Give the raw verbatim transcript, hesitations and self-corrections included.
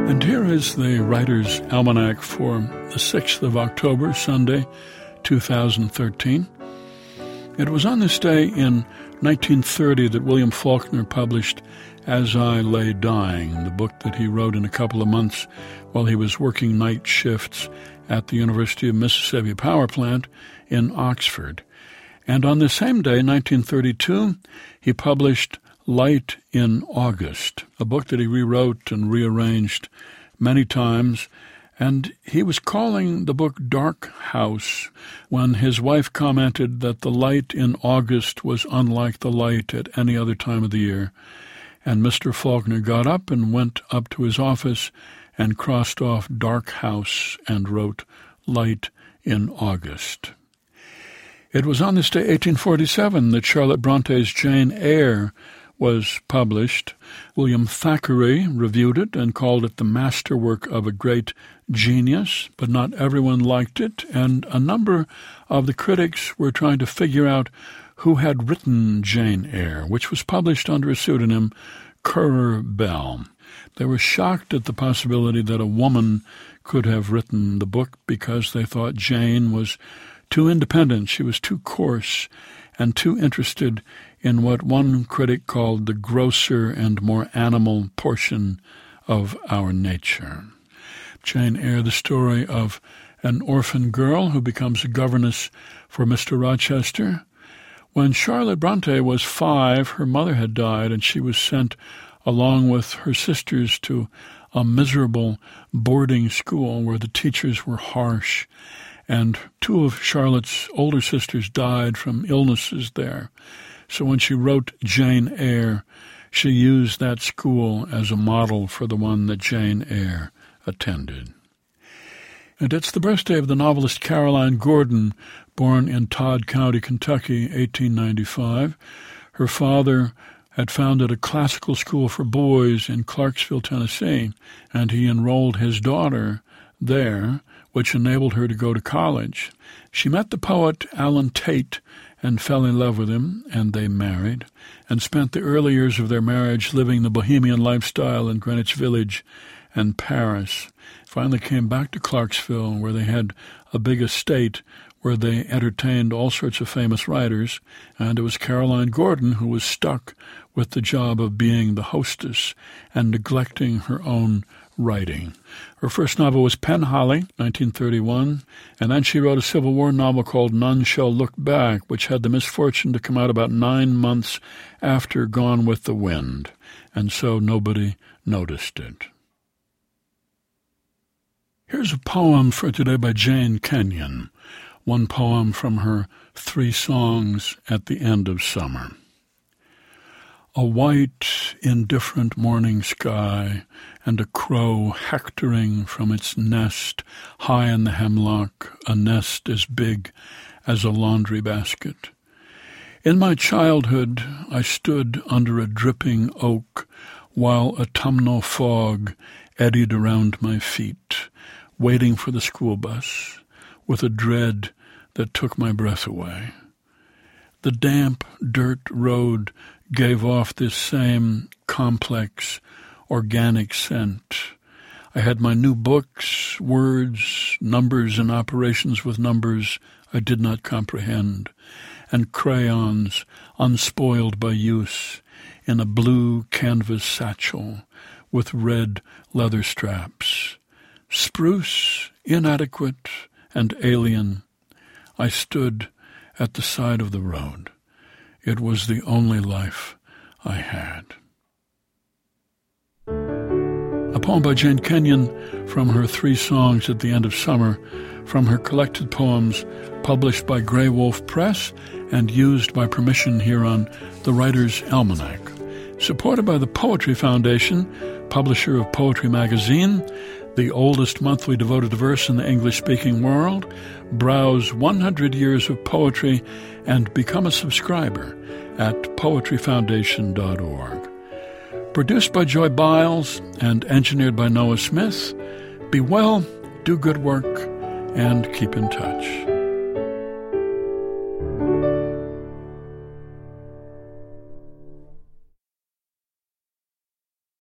And here is the Writer's Almanac for the sixth of October, Sunday, two thousand thirteen. It was on this day in nineteen thirty that William Faulkner published As I Lay Dying, the book that he wrote in a couple of months while he was working night shifts at the University of Mississippi Power Plant in Oxford. And on the same day, nineteen thirty-two, he published Light in August, a book that he rewrote and rearranged many times, and he was calling the book Dark House when his wife commented that the light in August was unlike the light at any other time of the year. And Mister Faulkner got up and went up to his office and crossed off Dark House and wrote Light in August. It was on this day, eighteen forty-seven, that Charlotte Bronte's Jane Eyre was published. William Thackeray reviewed it and called it the masterwork of a great genius, but not everyone liked it, and a number of the critics were trying to figure out who had written Jane Eyre, which was published under a pseudonym, Currer Bell. They were shocked at the possibility that a woman could have written the book because they thought Jane was too independent, she was too coarse, and too interested in what one critic called the grosser and more animal portion of our nature. Jane Eyre, the story of an orphan girl who becomes a governess for Mister Rochester. When Charlotte Bronte was five, her mother had died, and she was sent along with her sisters to a miserable boarding school where the teachers were harsh, and two of Charlotte's older sisters died from illnesses there. So when she wrote Jane Eyre, she used that school as a model for the one that Jane Eyre attended. And it's the birthday of the novelist Caroline Gordon, born in Todd County, Kentucky, eighteen ninety-five. Her father had founded a classical school for boys in Clarksville, Tennessee, and he enrolled his daughter there, which enabled her to go to college. She met the poet Alan Tate and fell in love with him, and they married, and spent the early years of their marriage living the bohemian lifestyle in Greenwich Village and Paris. Finally came back to Clarksville, where they had a big estate where they entertained all sorts of famous writers, and it was Caroline Gordon who was stuck with the job of being the hostess and neglecting her own writing. Her first novel was Penholly, nineteen thirty-one, and then she wrote a Civil War novel called None Shall Look Back, which had the misfortune to come out about nine months after Gone with the Wind, and so nobody noticed it. Here's a poem for today by Jane Kenyon, one poem from her Three Songs at the End of Summer. A white, indifferent morning sky, and a crow hectoring from its nest high in the hemlock, a nest as big as a laundry basket. In my childhood I stood under a dripping oak while autumnal fog eddied around my feet, waiting for the school bus, with a dread that took my breath away. The damp dirt road gave off this same complex, organic scent. I had my new books, words, numbers, and operations with numbers I did not comprehend, and crayons unspoiled by use in a blue canvas satchel with red leather straps. Spruce, inadequate, and alien, I stood at the side of the road. It was the only life I had. A poem by Jane Kenyon from her Three Songs at the End of Summer, from her collected poems published by Grey Wolf Press and used by permission here on the Writer's Almanac. Supported by the Poetry Foundation, publisher of Poetry Magazine, the oldest monthly devoted to verse in the English-speaking world, browse one hundred years of poetry and become a subscriber at poetry foundation dot org. Produced by Joy Biles and engineered by Noah Smith, be well, do good work, and keep in touch.